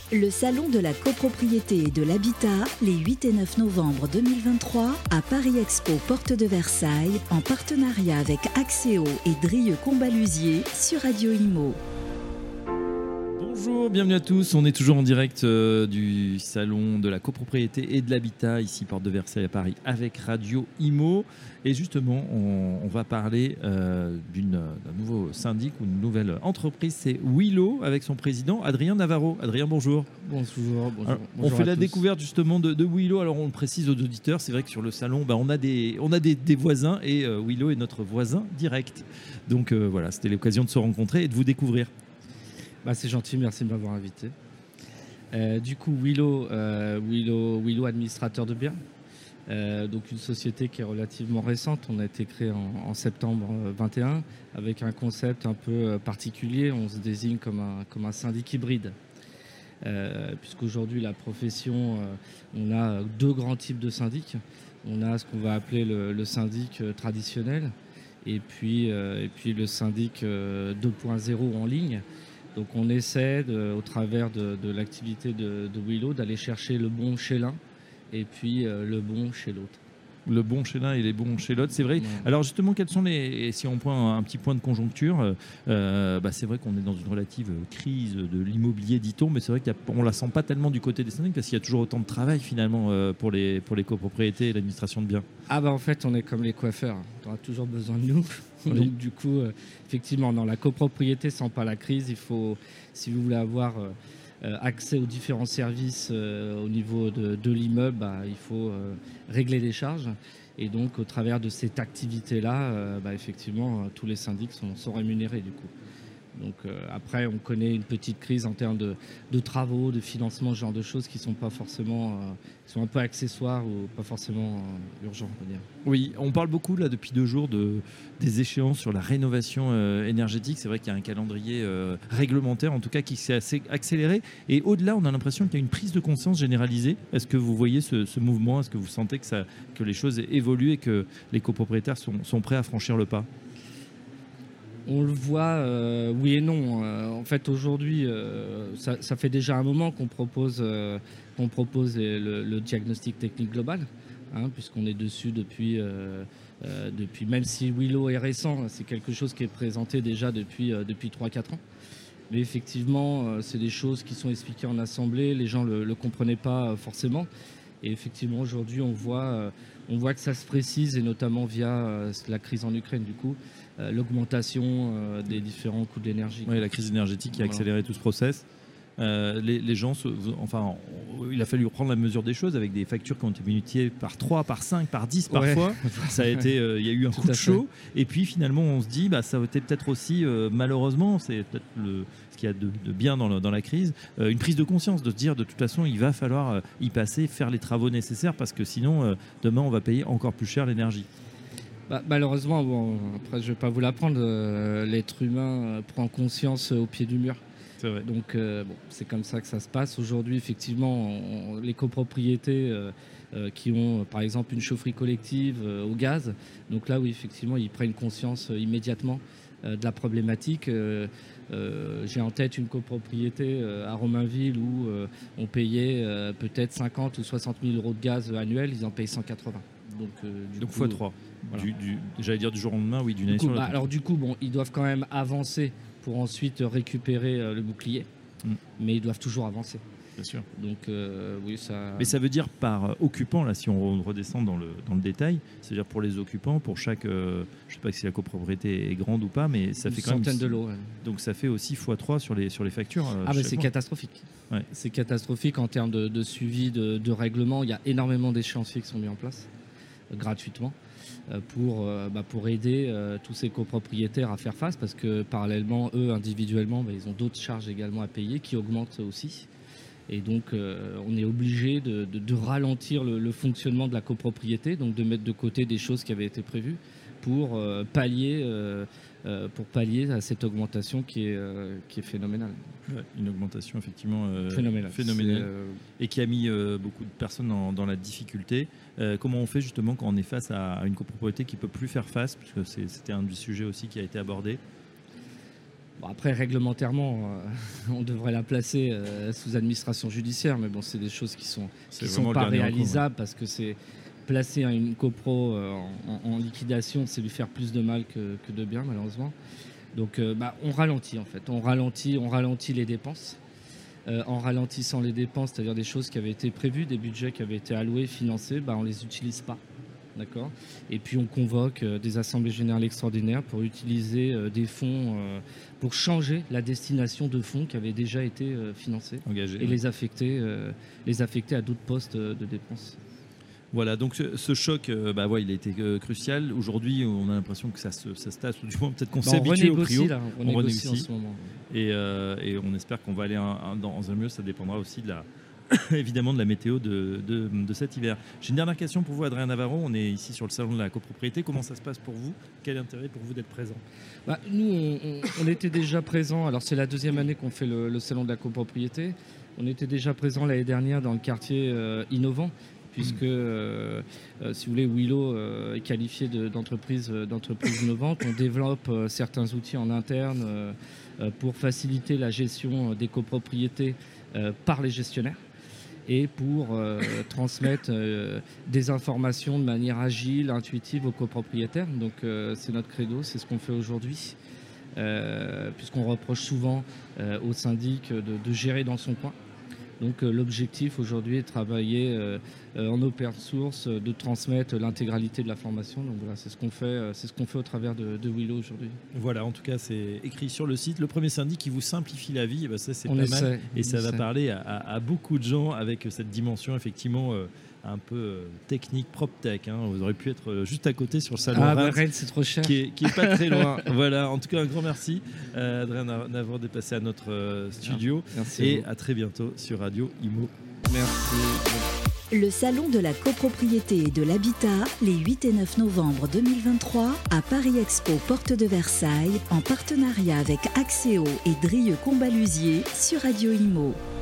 Le salon de la copropriété et de l'habitat, les 8 et 9 novembre 2023, à Paris Expo, porte de Versailles, en partenariat avec Axéo et Drieux Combalusier sur Radio Imo. Bonjour, bienvenue à tous. On est toujours en direct du salon de la copropriété et de l'habitat, ici porte de Versailles à Paris, avec Radio Imo. Et justement, on va parler d'un nouveau syndic ou une nouvelle entreprise. C'est Willow, avec son président Adrien Navarro. Adrien, bonjour. Bonjour. Alors, on fait la découverte justement de Willow. Alors on le précise aux auditeurs, c'est vrai que sur le salon, on a des voisins et Willow est notre voisin direct. Donc voilà, c'était l'occasion de se rencontrer et de vous découvrir. C'est gentil, merci de m'avoir invité. Du coup, Willow administrateur de biens. Donc une société qui est relativement récente. On a été créé en septembre 21 avec un concept un peu particulier. On se désigne comme un syndic hybride. Puisqu'aujourd'hui, la profession, on a deux grands types de syndics. On a ce qu'on va appeler le syndic traditionnel et puis le syndic 2.0 en ligne. Donc on essaie, au travers de l'activité de Willow, d'aller chercher le bon chez l'un et puis le bon chez l'autre. Le bon chez l'un et les bons chez l'autre, c'est vrai. Ouais. Alors justement, quels sont si on prend un petit point de conjoncture, c'est vrai qu'on est dans une relative crise de l'immobilier, dit-on, mais c'est vrai qu'on la sent pas tellement du côté des syndics parce qu'il y a toujours autant de travail finalement pour les copropriétés et l'administration de biens. En fait, on est comme les coiffeurs, on aura toujours besoin de nous. Oui. Donc du coup, effectivement, dans la copropriété, sans pas la crise, il faut, si vous voulez avoir accès aux différents services au niveau de l'immeuble, il faut régler les charges. Et donc, au travers de cette activité-là, effectivement, tous les syndics sont rémunérés du coup. Donc après, on connaît une petite crise en termes de travaux, de financement, ce genre de choses qui sont pas forcément, sont un peu accessoires ou pas forcément urgents, on peut dire. Oui, on parle beaucoup là depuis 2 jours des échéances sur la rénovation énergétique. C'est vrai qu'il y a un calendrier réglementaire, en tout cas, qui s'est assez accéléré. Et au-delà, on a l'impression qu'il y a une prise de conscience généralisée. Est-ce que vous voyez ce mouvement ? Est-ce que vous sentez que les choses évoluent et que les copropriétaires sont prêts à franchir le pas ? On le voit, oui et non. En fait, aujourd'hui, ça fait déjà un moment qu'on propose le diagnostic technique global, puisqu'on est dessus depuis, même si Willow est récent, c'est quelque chose qui est présenté déjà depuis 3-4 ans. Mais effectivement, c'est des choses qui sont expliquées en assemblée, les gens ne le comprenaient pas forcément. Et effectivement, aujourd'hui, on voit que ça se précise, et notamment via la crise en Ukraine, du coup, l'augmentation des différents coûts de l'énergie. Oui, la crise énergétique qui a accéléré tout ce process. Les gens, il a fallu prendre la mesure des choses avec des factures qui ont été multipliées par 3, par 5, par 10 parfois. Ouais. Ça a été, il y a eu un coup de chaud. Et puis finalement, on se dit, ça a été peut-être aussi, malheureusement, c'est peut-être ce qu'il y a de bien dans la crise, une prise de conscience de se dire, de toute façon, il va falloir y passer, faire les travaux nécessaires parce que sinon, demain, on va payer encore plus cher l'énergie. Malheureusement, après, je ne vais pas vous l'apprendre, l'être humain prend conscience au pied du mur. C'est vrai. Donc, c'est comme ça que ça se passe. Aujourd'hui, effectivement, les copropriétés qui ont, par exemple, une chaufferie collective au gaz, donc là, oui, effectivement, ils prennent conscience immédiatement de la problématique. J'ai en tête une copropriété à Romainville où on payait peut-être 50 ou 60 000 euros de gaz annuel, ils en payent 180. Donc x3. Voilà. J'allais dire du jour au lendemain, oui, d'une année sur l'autre. Alors du coup, ils doivent quand même avancer pour ensuite récupérer le bouclier, mais ils doivent toujours avancer. Bien sûr. Donc oui, ça. Mais ça veut dire par occupant, là, si on redescend dans le détail, c'est-à-dire pour les occupants, pour chaque, je ne sais pas si la copropriété est grande ou pas, mais ça fait quand même une centaine de lots. Ouais. Donc ça fait aussi x3 sur les factures. Mais c'est catastrophique. Ouais. C'est catastrophique en termes de suivi, de règlement. Il y a énormément d'échéanciers qui sont mis en place gratuitement pour aider tous ces copropriétaires à faire face, parce que parallèlement, eux, individuellement, ils ont d'autres charges également à payer qui augmentent aussi. Et donc, on est obligé de ralentir le fonctionnement de la copropriété, donc de mettre de côté des choses qui avaient été prévues pour pallier à cette augmentation qui est phénoménale. Ouais, une augmentation effectivement phénoménale. Et qui a mis beaucoup de personnes dans la difficulté. Comment on fait justement quand on est face à une copropriété qui ne peut plus faire face, puisque c'était un des sujets aussi qui a été abordé? Bon, après, réglementairement, on devrait la placer sous administration judiciaire, mais bon, c'est des choses qui sont pas réalisables parce que c'est placer une copro en liquidation, c'est lui faire plus de mal que de bien, malheureusement. Donc, on ralentit en fait. On ralentit les dépenses. En ralentissant les dépenses, c'est-à-dire des choses qui avaient été prévues, des budgets qui avaient été alloués, financés, on les utilise pas. D'accord. Et puis on convoque des assemblées générales extraordinaires pour utiliser des fonds, pour changer la destination de fonds qui avaient déjà été financés, engagés, et les affecter à d'autres postes de dépenses. Voilà, donc ce choc, il a été crucial. Aujourd'hui, on a l'impression que ça se tasse, ou du moins peut-être qu'on s'est habitué au prix haut. On renégocie en ce moment. Et on espère qu'on va aller dans un mieux. Ça dépendra aussi évidemment de la météo de cet hiver. J'ai une dernière question pour vous, Adrien Navarro. On est ici sur le salon de la copropriété. Comment ça se passe pour vous? Quel est l'intérêt pour vous d'être présent? Nous, on était déjà présents. Alors, c'est la deuxième année qu'on fait le salon de la copropriété. On était déjà présents l'année dernière dans le quartier innovant, puisque, si vous voulez, Willow est qualifié d'entreprise innovante. On développe certains outils en interne pour faciliter la gestion des copropriétés par les gestionnaires et pour transmettre des informations de manière agile, intuitive aux copropriétaires. Donc c'est notre credo, c'est ce qu'on fait aujourd'hui, puisqu'on reproche souvent au syndic de gérer dans son coin. Donc l'objectif aujourd'hui est de travailler en open source, de transmettre l'intégralité de la formation. Donc voilà, c'est ce qu'on fait au travers de Willow aujourd'hui. Voilà, en tout cas, c'est écrit sur le site. Le premier syndic qui vous simplifie la vie, ça c'est pas mal. Et ça va parler à beaucoup de gens avec cette dimension effectivement un peu technique, PropTech. Vous aurez pu être juste à côté sur le salon Rennes, c'est trop cher. Qui est pas très loin. Voilà, en tout cas, un grand merci Adrien Navarro d'être passé à notre studio. Merci et à très bientôt sur Radio Imo. Merci. Le salon de la copropriété et de l'habitat, les 8 et 9 novembre 2023 à Paris Expo Porte de Versailles, en partenariat avec Axéo et Drieux Combalusier sur Radio Imo.